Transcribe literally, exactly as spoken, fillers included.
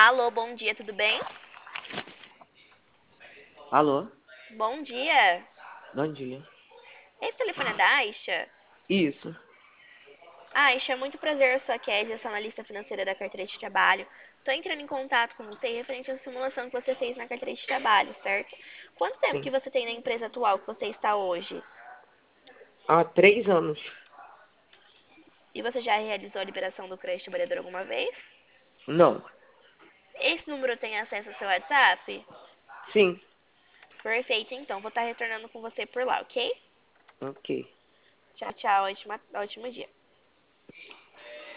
Alô, bom dia, tudo bem? Alô? Bom dia. Bom dia. Esse telefone é da Aisha? Isso. Aisha, muito prazer, eu sou a Kézia, sou analista financeira da carteira de trabalho. Estou entrando em contato com você referente à simulação que você fez na carteira de trabalho, certo? Quanto tempo que Sim. você tem na empresa atual que você está hoje? Há três anos. E você já realizou a liberação do crédito trabalhador alguma vez? Não. Esse número tem acesso ao seu WhatsApp? Sim. Perfeito, então vou estar retornando com você por lá, ok? Ok. Tchau, tchau, ótima, ótimo dia.